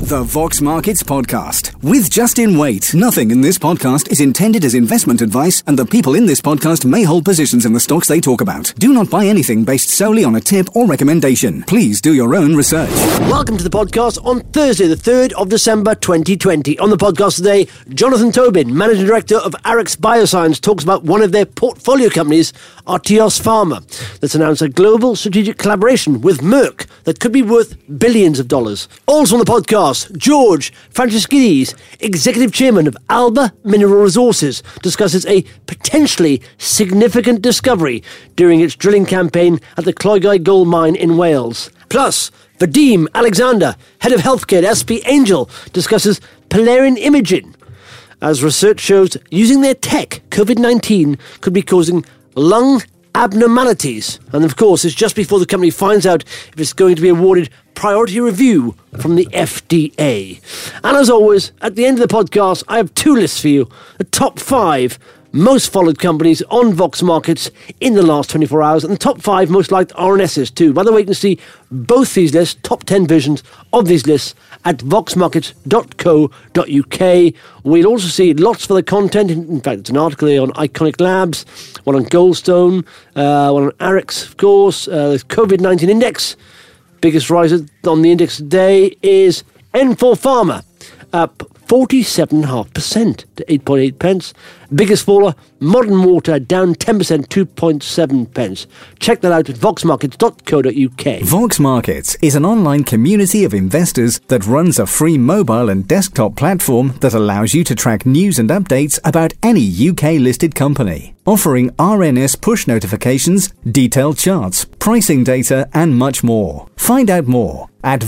The Vox Markets Podcast with Justin Waite. Nothing in this podcast is intended as investment advice, and the people in this podcast may hold positions in the stocks they talk about. Do not buy anything based solely on a tip or recommendation. Please do your own research. Welcome to the podcast on Thursday, the 3rd of December 2020. On the podcast today, Jonathan Tobin, Managing Director of Arix Bioscience, talks about one of their portfolio companies, Artios Pharma, that's announced a global strategic collaboration with Merck that could be worth billions of dollars. Also on the podcast, George Franceschidis, Executive Chairman of Alba Mineral Resources, discusses a potentially significant discovery during its drilling campaign at the Clogau Gold Mine in Wales. Plus, Vadim Alexander, Head of Healthcare at SP Angel, discusses Polarian Imaging, as research shows using their tech, COVID-19 could be causing lung abnormalities. And of course, it's just before the company finds out if it's going to be awarded priority review from the FDA. And as always, at the end of the podcast, I have two lists for you. The top 5 most followed companies on Vox Markets in the last 24 hours, and the top 5 most liked RNSs too. By the way, you can see both these lists, top 10 versions of these lists, at voxmarkets.co.uk. We'll also see lots of other content. In fact, it's an article here on Iconic Labs, one on Goldstone, one on Arix, of course, the COVID-19 index. Biggest riser on the index today is N4 Pharma, up 47.5% to 8.8 pence. Biggest faller, Modern Water, down 10%, 2.7 pence. Check that out at voxmarkets.co.uk. Vox Markets is an online community of investors that runs a free mobile and desktop platform that allows you to track news and updates about any UK-listed company, offering RNS push notifications, detailed charts, pricing data, and much more. Find out more at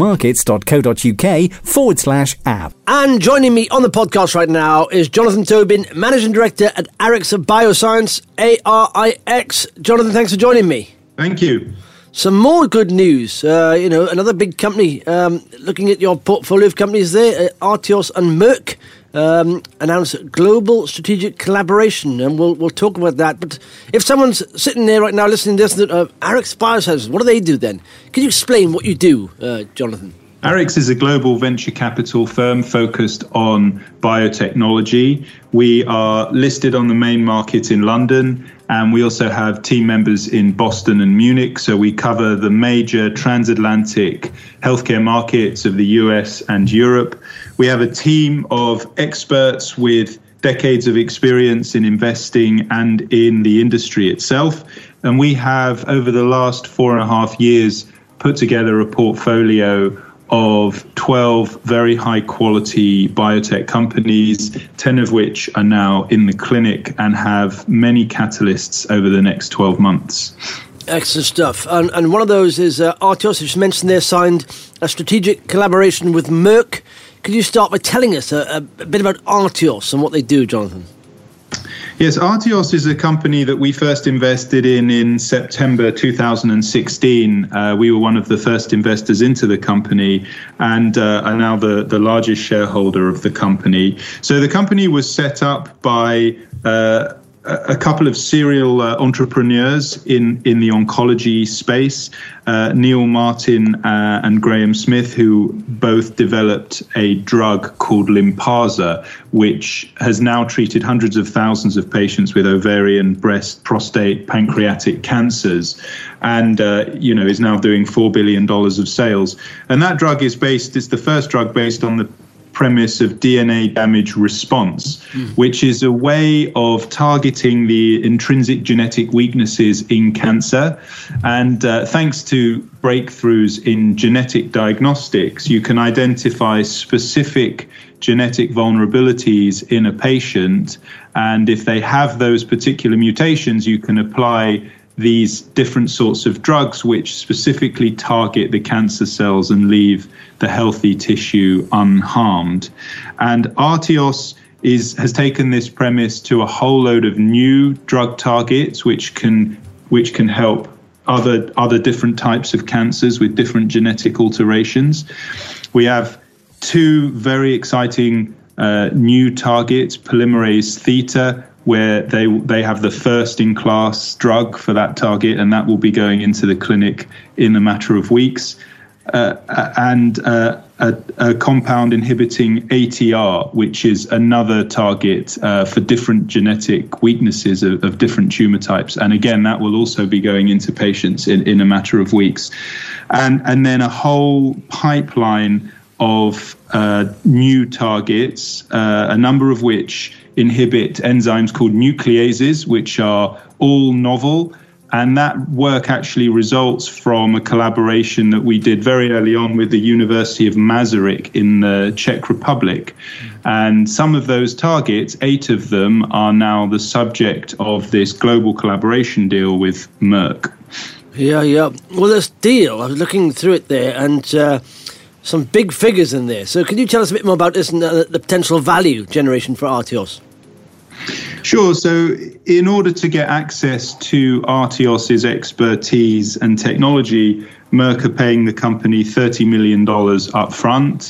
voxmarkets.co.uk/app. And joining me on the podcast right now is Jonathan Tobin, Managing Director at Arix Bioscience, ARIX. Jonathan, thanks for joining me. Thank you. Some more good news. Another big company, looking at your portfolio of companies there, Artios and Merck, announced global strategic collaboration, and we'll talk about that. But if someone's sitting there right now listening to this, Arix Bioscience, what do they do then? Can you explain what you do, Jonathan? Arix is a global venture capital firm focused on biotechnology. We are listed on the main market in London, and we also have team members in Boston and Munich. So we cover the major transatlantic healthcare markets of the US and Europe. We have a team of experts with decades of experience in investing and in the industry itself. And we have, over the last 4.5 years, put together a portfolio of 12 very high quality biotech companies, 10 of which are now in the clinic and have many catalysts over the next 12 months. Excellent stuff. And one of those is Artios, which you mentioned there, signed a strategic collaboration with Merck. Could you start by telling us a bit about Artios and what they do, Jonathan? Yes, Artios is a company that we first invested in September 2016. We were one of the first investors into the company and are now the largest shareholder of the company. So the company was set up by a couple of serial entrepreneurs in the oncology space, Neil Martin and Graham Smith, who both developed a drug called Lynparza, which has now treated hundreds of thousands of patients with ovarian, breast, prostate, pancreatic cancers, and is now doing $4 billion of sales. And that drug it's the first drug based on the premise of DNA damage response, which is a way of targeting the intrinsic genetic weaknesses in cancer. And thanks to breakthroughs in genetic diagnostics, you can identify specific genetic vulnerabilities in a patient. And if they have those particular mutations, you can apply these different sorts of drugs which specifically target the cancer cells and leave the healthy tissue unharmed. And Artios has taken this premise to a whole load of new drug targets which can help other different types of cancers with different genetic alterations. We have 2 very exciting new targets, polymerase theta, where they have the first-in-class drug for that target, and that will be going into the clinic in a matter of weeks. and a compound inhibiting ATR, which is another target for different genetic weaknesses of different tumor types. And again, that will also be going into patients in a matter of weeks. And then a whole pipeline of new targets, a number of which inhibit enzymes called nucleases, which are all novel. And that work actually results from a collaboration that we did very early on with the University of Masaryk in the Czech Republic. And some of those targets, 8 of them, are now the subject of this global collaboration deal with Merck. Yeah. Well, this deal, I was looking through it there, and some big figures in there. So can you tell us a bit more about this and the potential value generation for Artios? Sure. So in order to get access to Artios's expertise and technology, Merck are paying the company $30 million up front.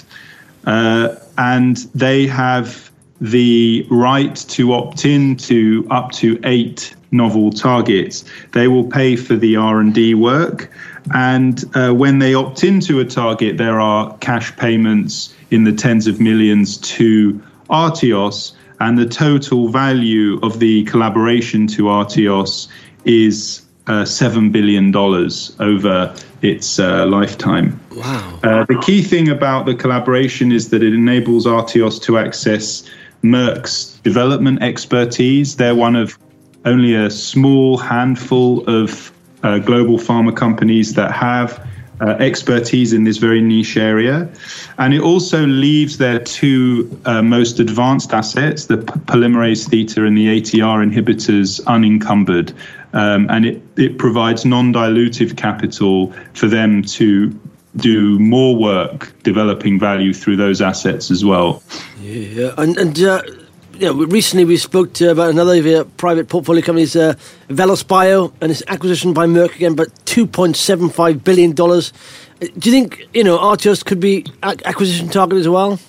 And they have the right to opt in to up to 8 novel targets. They will pay for the R&D work. And when they opt into a target, there are cash payments in the tens of millions to Artios. And the total value of the collaboration to Artios is $7 billion over its lifetime. Wow. The key thing about the collaboration is that it enables Artios to access Merck's development expertise. They're one of only a small handful of global pharma companies that have expertise in this very niche area. And it also leaves their 2 most advanced assets, the polymerase theta and the ATR inhibitors, unencumbered. And it provides non-dilutive capital for them to do more work developing value through those assets as well. Yeah, recently we spoke about another of your private portfolio companies, Velos Bio, and its acquisition by Merck again, but $2.75 billion. Do you think, Artios could be acquisition target as well?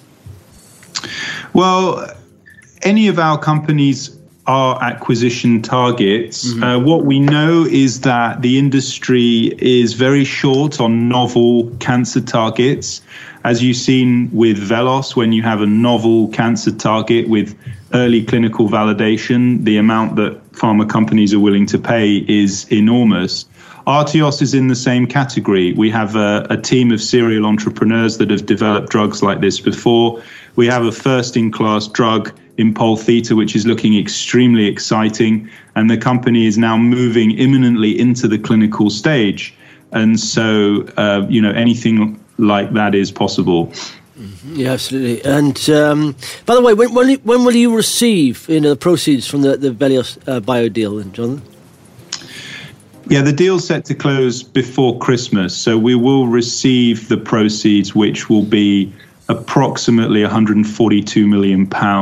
Well, any of our companies are acquisition targets. Mm-hmm. What we know is that the industry is very short on novel cancer targets. As you've seen with Velos, when you have a novel cancer target with early clinical validation, the amount that pharma companies are willing to pay is enormous. Artios is in the same category. We have a team of serial entrepreneurs that have developed drugs like this before. We have a first-in-class drug in Pol Theta, which is looking extremely exciting, and the company is now moving imminently into the clinical stage. And so, anything like that is possible. Yeah, absolutely. And by the way, when will you receive the proceeds from the Velos Bio deal, then, Jonathan? Yeah, the deal's set to close before Christmas, so we will receive the proceeds, which will be approximately £142 million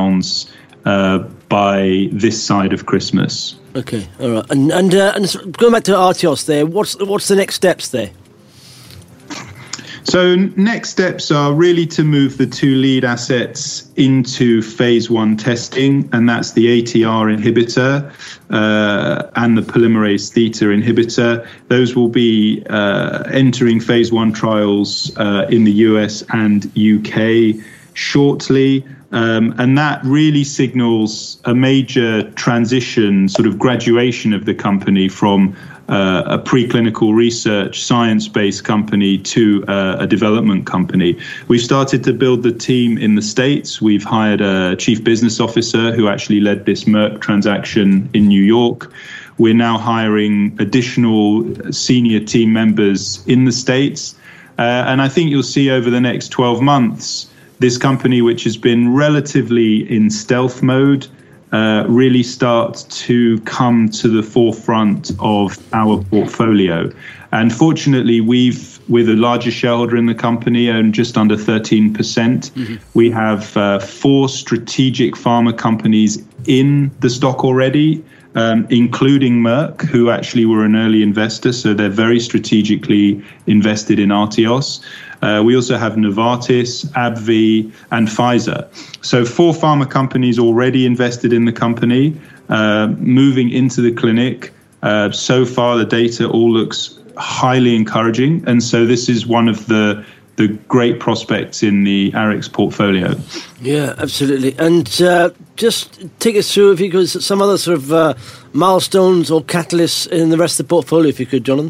by this side of Christmas. Okay, all right. And going back to Artios, there, what's the next steps there? So next steps are really to move the 2 lead assets into phase 1 testing, and that's the ATR inhibitor and the polymerase theta inhibitor. Those will be entering phase 1 trials in the US and UK shortly. And that really signals a major transition, sort of graduation of the company from a preclinical research science-based company to a development company. We've started to build the team in the States. We've hired a chief business officer who actually led this Merck transaction in New York. We're now hiring additional senior team members in the States. And I think you'll see over the next 12 months, this company, which has been relatively in stealth mode, really start to come to the forefront of our portfolio. And fortunately, we're the largest shareholder in the company, own just under 13%. Mm-hmm. We have 4 strategic pharma companies in the stock already, including Merck, who actually were an early investor. So they're very strategically invested in Artios. We also have Novartis, AbbVie, and Pfizer. So 4 pharma companies already invested in the company, moving into the clinic. So far, the data all looks highly encouraging. And so this is one of the great prospects in the Arix portfolio. Yeah, absolutely. And just take us through, if you could, some other sort of milestones or catalysts in the rest of the portfolio, if you could, Jonathan.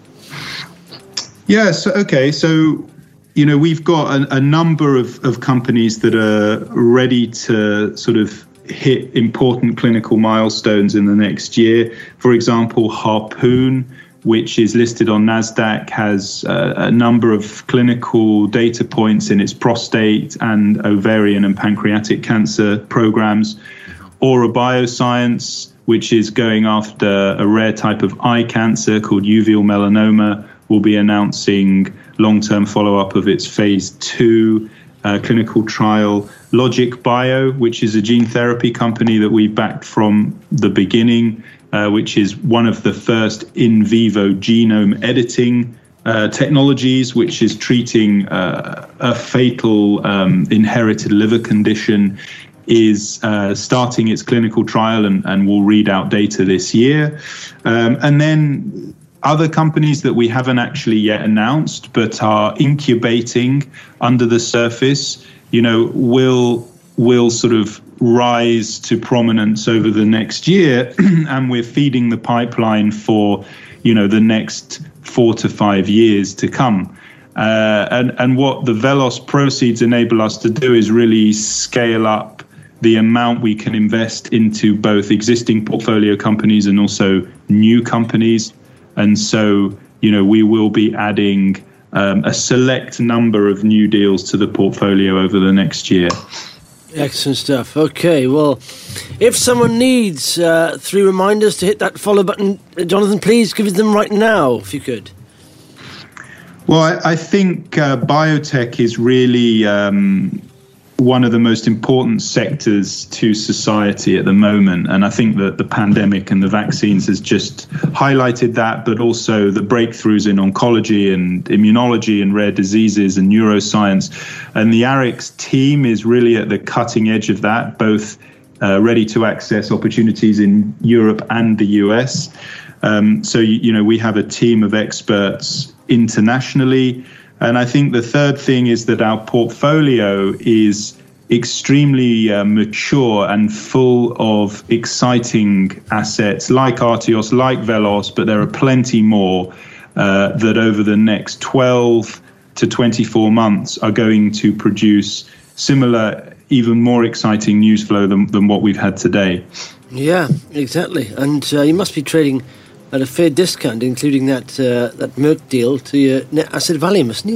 Yes. Okay. So, we've got a number of companies that are ready to sort of hit important clinical milestones in the next year. For example, Harpoon, which is listed on NASDAQ, has a number of clinical data points in its prostate and ovarian and pancreatic cancer programs. Aura Bioscience, which is going after a rare type of eye cancer called uveal melanoma, will be announcing long-term follow-up of its phase 2 clinical trial. Logic Bio, which is a gene therapy company that we backed from the beginning, which is one of the first in vivo genome editing technologies, which is treating a fatal inherited liver condition, is starting its clinical trial and will read out data this year. And then other companies that we haven't actually yet announced but are incubating under the surface, will sort of rise to prominence over the next year, and we're feeding the pipeline for, the next 4 to 5 years to come. And what the Velos proceeds enable us to do is really scale up the amount we can invest into both existing portfolio companies and also new companies. And so, we will be adding a select number of new deals to the portfolio over the next year. Excellent stuff. Okay, well, if someone needs 3 reminders to hit that follow button, Jonathan, please give them right now, if you could. Well, I think biotech is really one of the most important sectors to society at the moment. And I think that the pandemic and the vaccines has just highlighted that, but also the breakthroughs in oncology and immunology and rare diseases and neuroscience. And the Arix team is really at the cutting edge of that, both ready to access opportunities in Europe and the US. So, we have a team of experts internationally. And I think the third thing is that our portfolio is extremely mature and full of exciting assets like Artios, like Velos, but there are plenty more that over the next 12 to 24 months are going to produce similar, even more exciting news flow than what we've had today. Yeah, exactly. And you must be trading at a fair discount, including that Merck deal to your net asset value, mustn't you?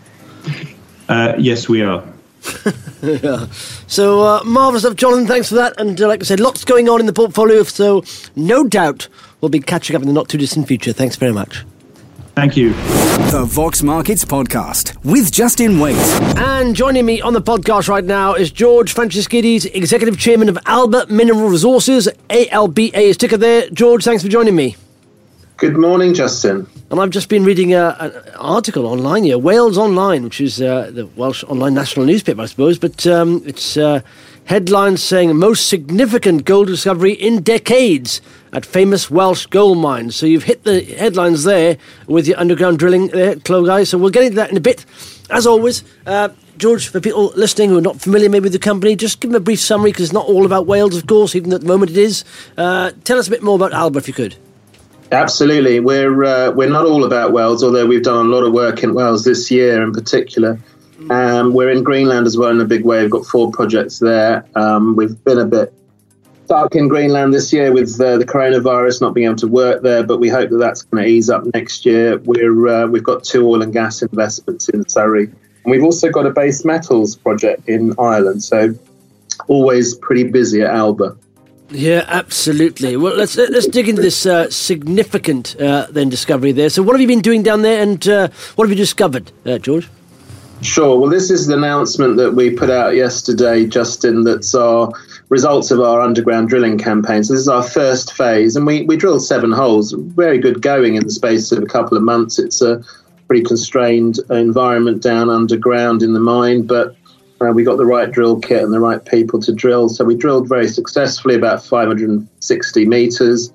Yes, we are. Yeah. So, marvellous stuff, Jonathan. Thanks for that. And like I said, lots going on in the portfolio, so no doubt we'll be catching up in the not-too-distant future. Thanks very much. Thank you. The Vox Markets Podcast with Justin Waite. And joining me on the podcast right now is George Franciscides, Executive Chairman of Alba Mineral Resources, ALBA is ticker there. George, thanks for joining me. Good morning, Justin. And I've just been reading an article online here, Wales Online, which is the Welsh online national newspaper, I suppose, but it's headlines saying most significant gold discovery in decades at famous Welsh gold mines. So you've hit the headlines there with your underground drilling there, Clogau. So we'll get into that in a bit. As always, George, for people listening who are not familiar maybe with the company, just give them a brief summary, because it's not all about Wales, of course, even at the moment it is. Tell us a bit more about Alba, if you could. Absolutely. We're not all about Wales, although we've done a lot of work in Wales this year in particular. We're in Greenland as well in a big way. We've got 4 projects there. We've been a bit dark in Greenland this year with the coronavirus not being able to work there, but we hope that that's going to ease up next year. We've got 2 oil and gas investments in Surrey. And we've also got a base metals project in Ireland. So always pretty busy at Alba. Yeah, absolutely. Well, let's dig into this significant then discovery there. So what have you been doing down there, and what have you discovered, George? Sure. Well, this is the announcement that we put out yesterday, Justin, that's our results of our underground drilling campaign. So this is our first phase, and we drilled 7 holes. Very good going in the space of a couple of months. It's a pretty constrained environment down underground in the mine, but we got the right drill kit and the right people to drill. So we drilled very successfully, about 560 metres.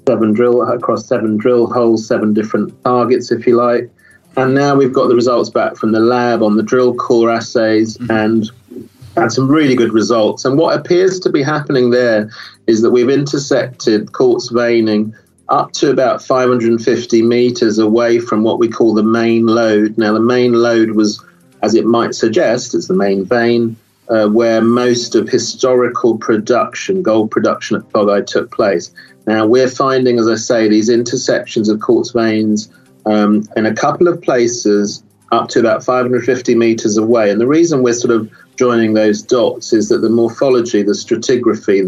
7 drill holes, 7 different targets, if you like. And now we've got the results back from the lab on the drill core assays and had some really good results. And what appears to be happening there is that we've intersected quartz veining up to about 550 meters away from what we call the main lode. Now, the main lode was, as it might suggest, it's the main vein where most of historical production, gold production at Clogau took place. Now, we're finding, as I say, these intersections of quartz veins in a couple of places up to about 550 meters away. And the reason we're sort of joining those dots is that the morphology, the stratigraphy,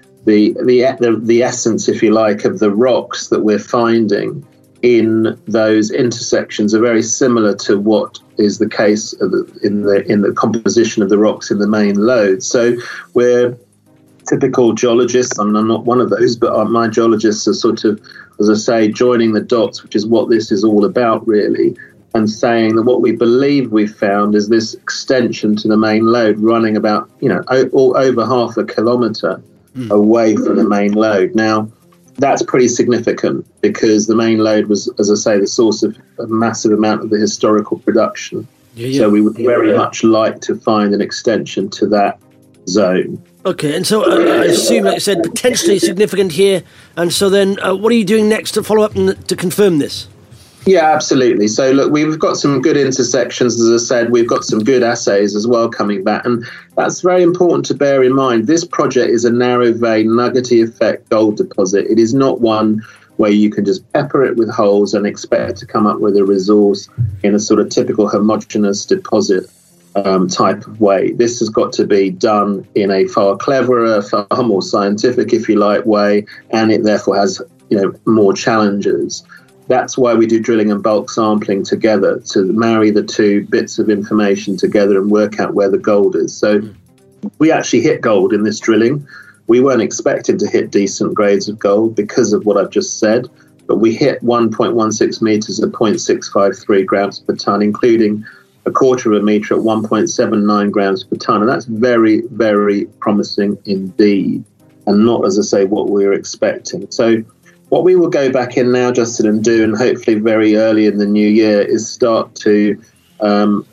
the essence, if you like, of the rocks that we're finding in those intersections are very similar to what is the case in the composition of the rocks in the main lode. So we're typical geologists. I'm not one of those, but my geologists are sort of, as I say, joining the dots, which is what this is all about, really, and saying that what we believe we've found is this extension to the main lode running about, over half a kilometre away from the main lode. Now, that's pretty significant because the main lode was, as I say, the source of a massive amount of the historical production. So we would very much like to find an extension to that zone. Okay, and so I assume, like I said, potentially significant here. And so then what are you doing next to follow up and to confirm this? Yeah, absolutely. So, look, we've got some good intersections, as I said. We've got some good assays as well coming back. And that's very important to bear in mind. This project is a narrow vein, nuggety effect gold deposit. It is not one where you can just pepper it with holes and expect to come up with a resource in a sort of typical homogeneous deposit type of way. This has got to be done in a far cleverer, far more scientific, if you like, way. And it therefore has, more challenges. That's why we do drilling and bulk sampling together, to marry the two bits of information together and work out where the gold is. So we actually hit gold in this drilling. We weren't expecting to hit decent grades of gold because of what I've just said, but we hit 1.16 meters at 0.653 grams per ton, including a quarter of a meter at 1.79 grams per ton. And that's very, very promising indeed, and not, as I say, what we were expecting. So what we will go back in now, Justin, and do, and hopefully very early in the new year, is start to do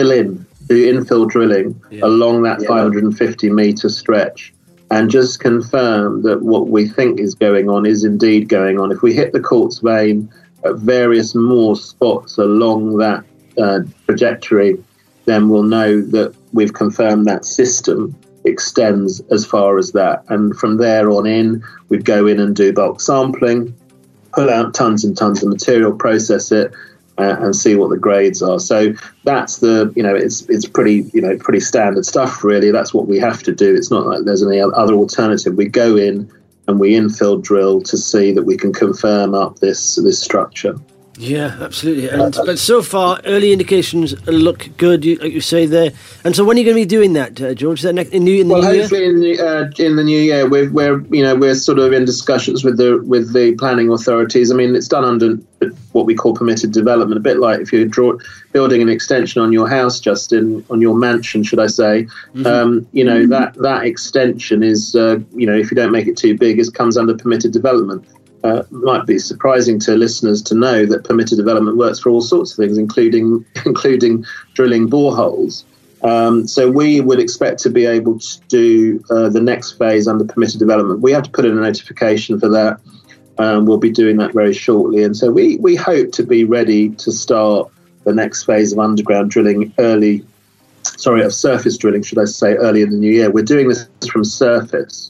infill drilling along that 550-metre stretch and just confirm that what we think is going on is indeed going on. If we hit the quartz vein at various more spots along that trajectory, then we'll know that we've confirmed that system extends as far as that. And from there on in, we'd go in and do bulk sampling, pull out tons and tons of material, process it, and see what the grades are. So that's it's pretty standard stuff, really. That's what we have to do. It's not like there's any other alternative. We go in and we infill drill to see that we can confirm up this structure. Yeah, absolutely. But so far, early indications look good, like you say there. And so, when are you going to be doing that, George? Is that in the new year? Hopefully in the new year. We're sort of in discussions with the planning authorities. I mean, it's done under what we call permitted development, a bit like if you're building an extension on your house, Justin, on your mansion, should I say? Mm-hmm. That extension is, if you don't make it too big, it comes under permitted development. Might be surprising to listeners to know that permitted development works for all sorts of things, including drilling boreholes. So we would expect to be able to do the next phase under permitted development. We have to put in a notification for that. We'll be doing that very shortly. And so we hope to be ready to start the next phase of underground drilling of surface drilling, should I say, early in the new year. We're doing this from surface.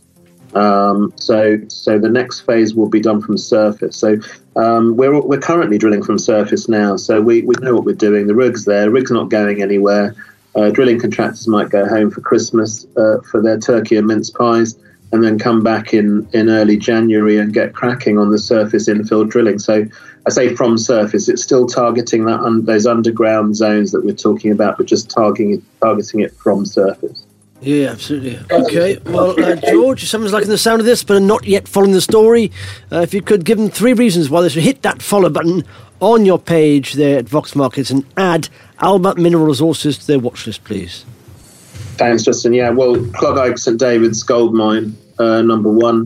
So the next phase will be done from surface. So we're currently drilling from surface now. So we know what we're doing. The rig's there. The rig's not going anywhere. Drilling contractors might go home for Christmas for their turkey and mince pies, and then come back in early January and get cracking on the surface infill drilling. So I say from surface, it's still targeting those underground zones that we're talking about, but just targeting it from surface. Yeah, absolutely. Okay, well, George, someone's liking the sound of this, but not yet following the story. If you could give them 3 reasons why they should hit that follow button on your page there at Vox Markets and add Alba Mineral Resources to their watch list, please. Thanks, Justin. Yeah, well, Clogau St David's gold mine, number 1.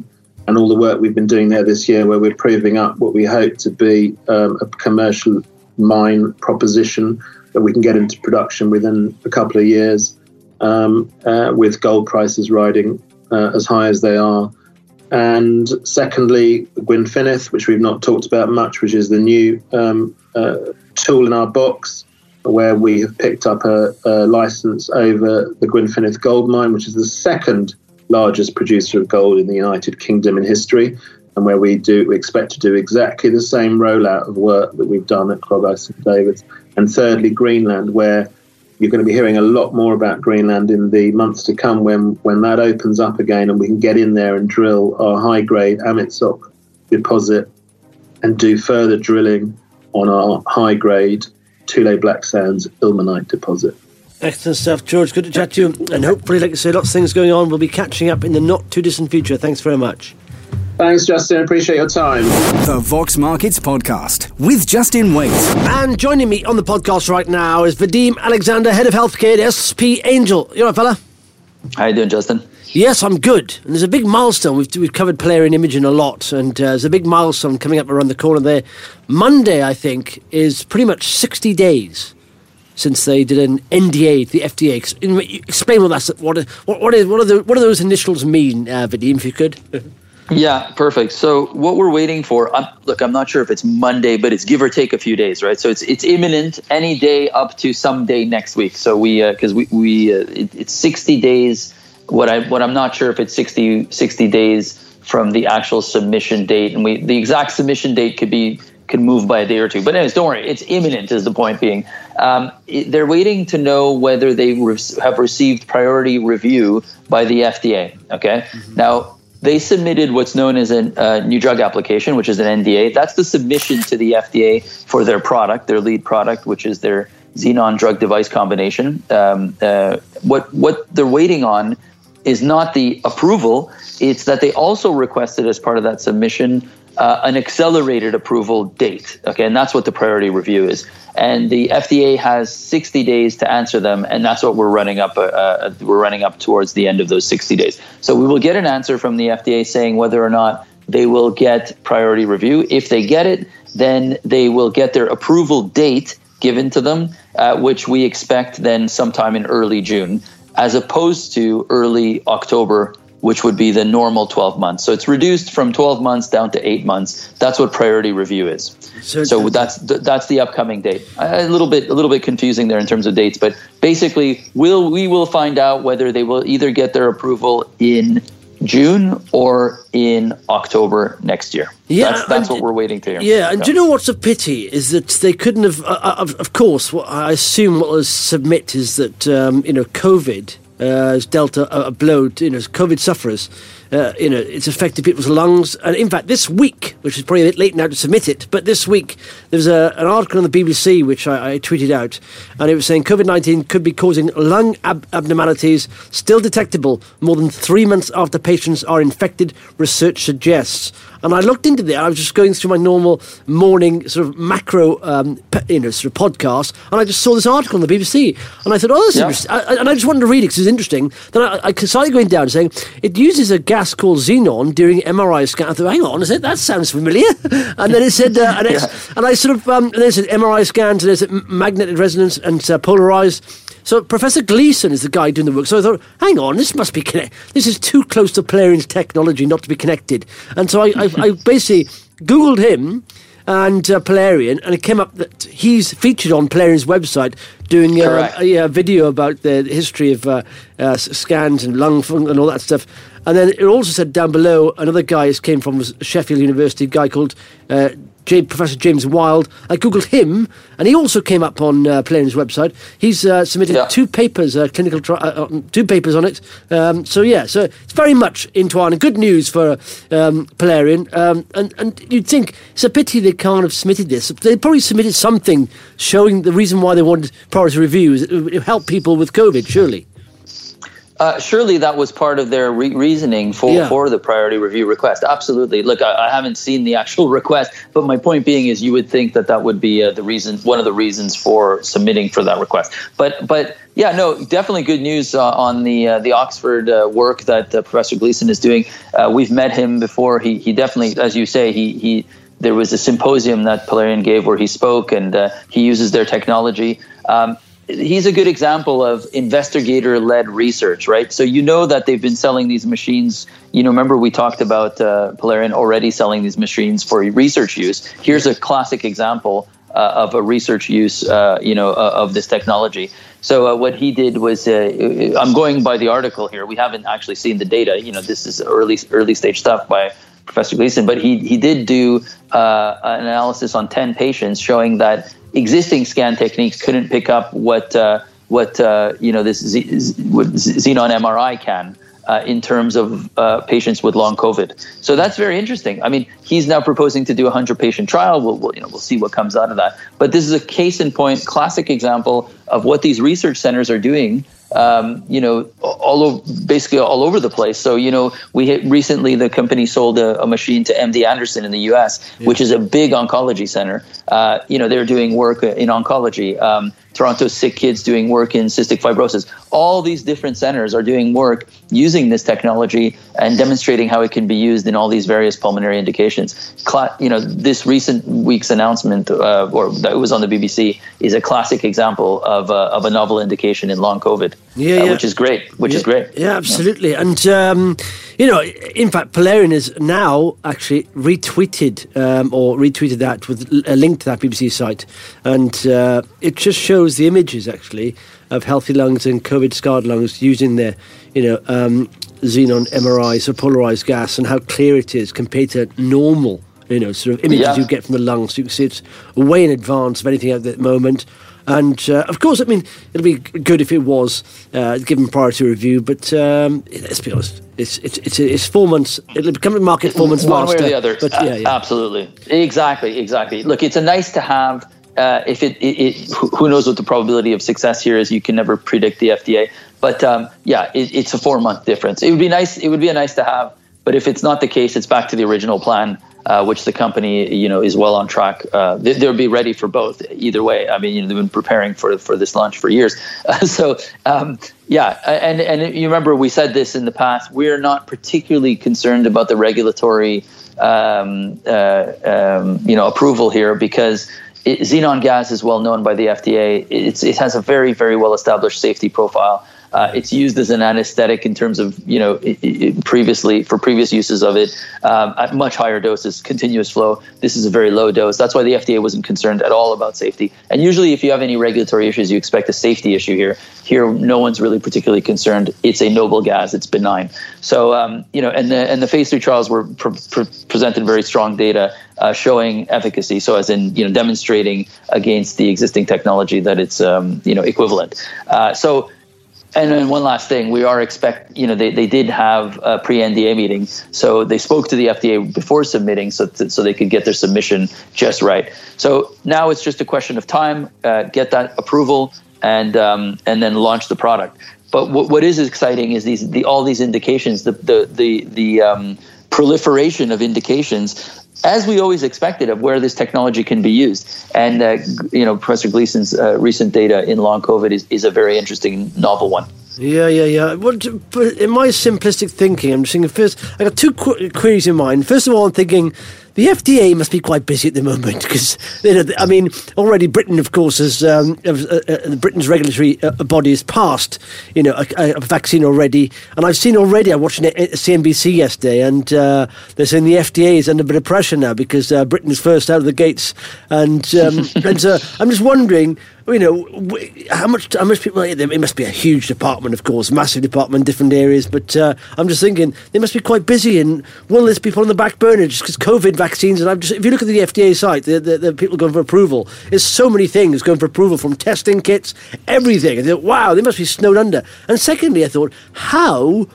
and all the work we've been doing there this year, where we're proving up what we hope to be a commercial mine proposition that we can get into production within a couple of years, with gold prices riding as high as they are. And secondly, Gwynfinith, which we've not talked about much, which is the new tool in our box, where we have picked up a license over the Gwynfinith gold mine, which is the second largest producer of gold in the United Kingdom in history, and where we expect to do exactly the same rollout of work that we've done at Clogau St David's. And thirdly, Greenland, where you're going to be hearing a lot more about Greenland in the months to come when that opens up again and we can get in there and drill our high-grade Amitsoq deposit and do further drilling on our high-grade Tule Black Sands ilmenite deposit. Excellent stuff, George. Good to chat to you. And hopefully, like I say, lots of things going on. We'll be catching up in the not-too-distant future. Thanks very much. Thanks, Justin. Appreciate your time. The Vox Markets Podcast with Justin Waite. And joining me on the podcast right now is Vadim Alexander, Head of Healthcare at SP Angel. You all right, fella? How you doing, Justin? Yes, I'm good. And there's a big milestone. We've covered Plarium Imaging a lot, and there's a big milestone coming up around the corner there. Monday, I think, is pretty much 60 days since they did an NDA to the FDA. Explain what that's. What do those initials mean, Vadim, if you could? Yeah, perfect. So what we're waiting for, I'm not sure if it's Monday, but it's give or take a few days, right? So it's imminent, any day up to some day next week. So it's 60 days. What I'm not sure if it's 60 days from the actual submission date, and the exact submission date could move by a day or two. But anyways, don't worry, it's imminent is the point being. They're waiting to know whether they have received priority review by the FDA, okay? Mm-hmm. Now, they submitted what's known as a new drug application, which is an NDA. That's the submission to the FDA for their product, their lead product, which is their Xenon drug device combination. What they're waiting on is not the approval. It's that they also requested as part of that submission an accelerated approval date. Okay, and that's what the priority review is. And the FDA has 60 days to answer them, and that's what we're running up. We're running up towards the end of those 60 days. So we will get an answer from the FDA saying whether or not they will get priority review. If they get it, then they will get their approval date given to them, which we expect then sometime in early June, as opposed to early October, which would be the normal 12 months. So it's reduced from 12 months down to 8 months. That's what priority review is. So that's the upcoming date. A little bit confusing there in terms of dates, but basically we will find out whether they will either get their approval in June or in October next year. Yeah, that's what we're waiting to hear. Yeah, and do you know what's a pity is that they couldn't have. Of course, what I assume what they'll submit is that COVID has dealt a blow to COVID sufferers. It's affected people's lungs. And in fact, this week, which is probably a bit late now to submit it, but this week there's an article on the BBC which I tweeted out, and it was saying COVID-19 could be causing lung abnormalities still detectable more than 3 months after patients are infected, research suggests. And I looked into that. I was just going through my normal morning sort of macro, sort of podcast, and I just saw this article on the BBC, and I thought, oh, that's interesting. And I just wanted to read it because it's interesting. Then I started going down saying it uses a gas called xenon during MRI scan. I thought, hang on, that sounds familiar. And then it said, and I sort of, and then it said MRI scans, and there's magnetic resonance and polarized. So Professor Gleason is the guy doing the work. So I thought, hang on, this must be connected. This is too close to Plarium's technology not to be connected. And so I basically Googled him and Plarium, and it came up that he's featured on Plarium's website doing a video about the history of scans and lung function and all that stuff. And then it also said down below, another guy came from Sheffield University, a guy called Professor James Wild. I Googled him, and he also came up on Plarium's website. He's submitted 2 papers, clinical 2 papers on it. So it's very much entwined. And good news for Plarium. And you'd think it's a pity they can't have submitted this. They probably submitted something showing the reason why they wanted priority review is it would help people with COVID, surely. Surely that was part of their reasoning for the priority review request. Absolutely. Look, I haven't seen the actual request, but my point being is you would think that would be one of the reasons for submitting for that request. But yeah, no, definitely good news on the Oxford work that Professor Gleason is doing. We've met him before. He definitely, as you say, there was a symposium that Polarion gave where he spoke, and he uses their technology. He's a good example of investigator-led research, right? So that they've been selling these machines. Remember we talked about Polarion already selling these machines for research use. Here's a classic example of a research use, of this technology. So what he did was, I'm going by the article here. We haven't actually seen the data. This is early stage stuff by Professor Gleason, but he did do an analysis on 10 patients showing that existing scan techniques couldn't pick up what this Xenon MRI can in terms of patients with long COVID. So that's very interesting. I mean, he's now proposing to do a 100-patient trial. We'll see what comes out of that. But this is a case in point, classic example of what these research centers are doing. Basically all over the place. So, recently the company sold a machine to MD Anderson in the US, which is a big oncology center. They're doing work in oncology. Toronto Sick Kids doing work in cystic fibrosis. All these different centers are doing work using this technology and demonstrating how it can be used in all these various pulmonary indications. This recent week's announcement, or that was on the BBC, is a classic example of a novel indication in long COVID, which is great. Yeah, absolutely. Yeah. And, in fact, Polarion has now actually retweeted that with a link to that BBC site. And it just shows the images, actually, of healthy lungs and COVID-scarred lungs using their, xenon MRI, so polarized gas, and how clear it is compared to normal, sort of images you get from the lungs. So you can see it's way in advance of anything at the moment. And, of course, I mean, it'll be good if it was given priority review, but let's be honest, it's 4 months. It'll become a market 4 months faster. One way or the other. But, Absolutely. Exactly. Look, it's a nice to have. If who knows what the probability of success here is? You can never predict the FDA. But, it's a 4-month difference. It would be nice. It would be a nice to have. But if it's not the case, it's back to the original plan, which the company, is well on track. They'll be ready for both either way. I mean, they've been preparing for this launch for years. And you remember we said this in the past. We're not particularly concerned about the regulatory, approval here because xenon gas is well known by the FDA. It has a very, very well established safety profile. It's used as an anesthetic in terms of, previous uses of it at much higher doses, continuous flow. This is a very low dose. That's why the FDA wasn't concerned at all about safety. And usually if you have any regulatory issues, you expect a safety issue here. Here, no one's really particularly concerned. It's a noble gas. It's benign. So, and the phase 3 trials were presented very strong data showing efficacy. So as in, demonstrating against the existing technology that it's, equivalent. And then one last thing, we are they did have a pre-NDA meeting, so they spoke to the FDA before submitting, so they could get their submission just right. So now it's just a question of time, get that approval, and then launch the product. But what is exciting is all these indications, the proliferation of indications, as we always expected, of where this technology can be used. And, Professor Gleason's recent data in long COVID is a very interesting, novel one. Yeah. But in my simplistic thinking, I'm just thinking first, I got two queries in mind. First of all, I'm thinking the FDA must be quite busy at the moment because, already Britain, of course, has Britain's regulatory body has passed, a vaccine already. And I've seen already, I watched CNBC yesterday, and they're saying the FDA is under a bit of pressure now because Britain is first out of the gates. And so I'm just wondering, how much people, it must be a huge department, of course, massive department, different areas, but I'm just thinking they must be quite busy, and will this be put on the back burner just because COVID vaccines? And if you look at the FDA site, the people going for approval, there's so many things going for approval, from testing kits, everything. I thought, wow, they must be snowed under. And secondly, I thought, how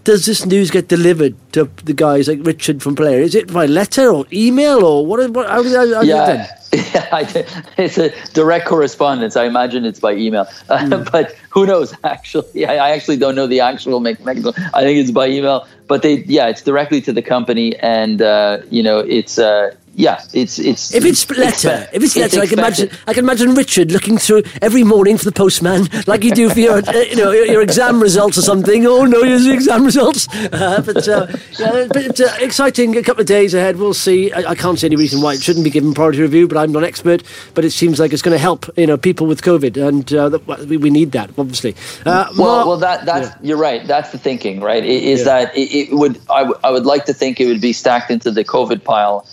does this news get delivered to the guys like Richard from Player? Is it by letter or email or what how is it done? It's a direct correspondence. I imagine it's by email, but who knows? Actually, I actually don't know the actual mechanism. I think it's by email, but it's directly to the company, and it's. If it's letter, I can imagine Richard looking through every morning for the postman, like you do for your, your exam results or something. Oh no, here's the exam results. But exciting. A couple of days ahead. We'll see. I can't see any reason why it shouldn't be given priority review, but I'm not an expert. But it seems like it's going to help, people with COVID, and we need that, obviously. You're right. That's the thinking, right? That it would. I would like to think it would be stacked into the COVID pile.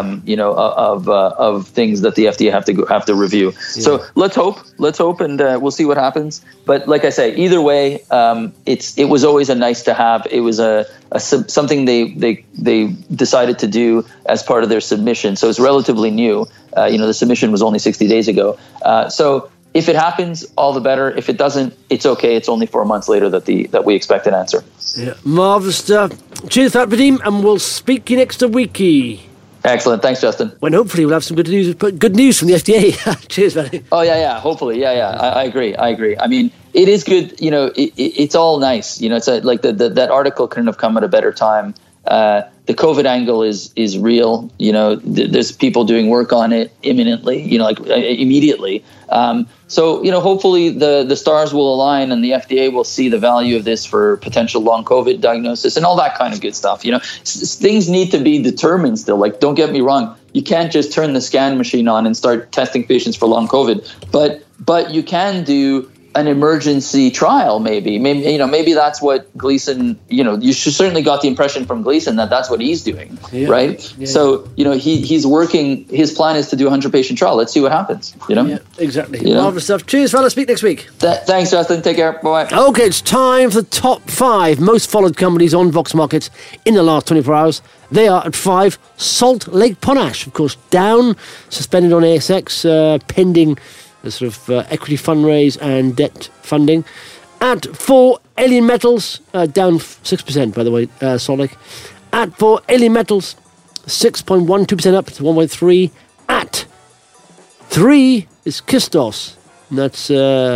Of things that the FDA have to review. Yeah. So let's hope, and we'll see what happens. But like I say, either way, it was always a nice to have. It was something they decided to do as part of their submission. So it's relatively new. The submission was only 60 days ago. So if it happens, all the better. If it doesn't, it's okay. It's only 4 months later that we expect an answer. Yeah, marvelous stuff. Cheers for that, Vadim, and we'll speak to you next weeky. Excellent. Thanks, Justin. When hopefully we'll have some good news from the FDA. Cheers, buddy. Oh, yeah. Hopefully. Yeah. I agree. I mean, it is good. It's all nice. It's like that article couldn't have come at a better time. The COVID angle is real. There's people doing work on it imminently, immediately. So hopefully the stars will align and the FDA will see the value of this for potential long COVID diagnosis and all that kind of good stuff. Things need to be determined still. Like, don't get me wrong. You can't just turn the scan machine on and start testing patients for long COVID, but you can do an emergency trial, maybe that's what Gleason, you certainly got the impression from Gleason that that's what he's doing, right? Yeah. So, he's working, his plan is to do a 100-patient trial. Let's see what happens, Yeah, exactly. Marvelous stuff. Cheers, fellas. Speak next week. Thanks, Justin. Take care. Bye. Okay, it's time for the top 5 most followed companies on Vox Markets in the last 24 hours. They are at 5, Salt Lake Potash, of course, down, suspended on ASX, pending the sort of equity fundraise and debt funding. At 4, Alien Metals, down 6%, by the way, Salt Lake. At 4, Alien Metals, 6.12% up to 1.3. At 3 is Kistos, and that's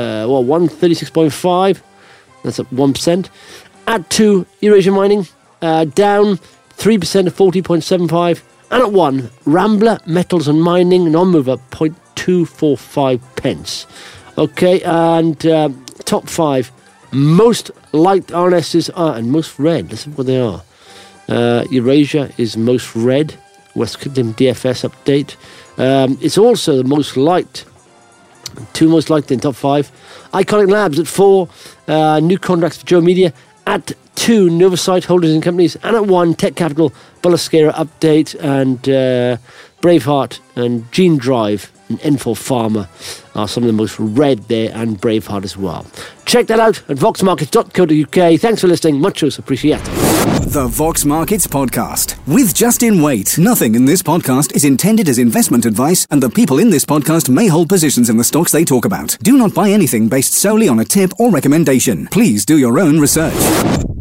136.5. That's up 1%. At 2, Eurasia Mining, down 3% to 40.75. And at 1, Rambler Metals and Mining, non-mover, 0.245 pence. Okay, and top 5 most liked RNSs are, and most read. Listen what they are. Eurasia is most read. West Kingdom DFS update. It's also the most liked. 2 most liked in top 5. Iconic Labs at 4. New contracts for Joe Media. At 2, Noversight Holdings and Companies. And at 1, Tech Capital, Bulascara update, and Braveheart and Gene Drive and N4 Pharma are some of the most read there, and Braveheart as well. Check that out at voxmarkets.co.uk. Thanks for listening. Muchos appreciated. The Vox Markets Podcast with Justin Waite. Nothing in this podcast is intended as investment advice, and the people in this podcast may hold positions in the stocks they talk about. Do not buy anything based solely on a tip or recommendation. Please do your own research.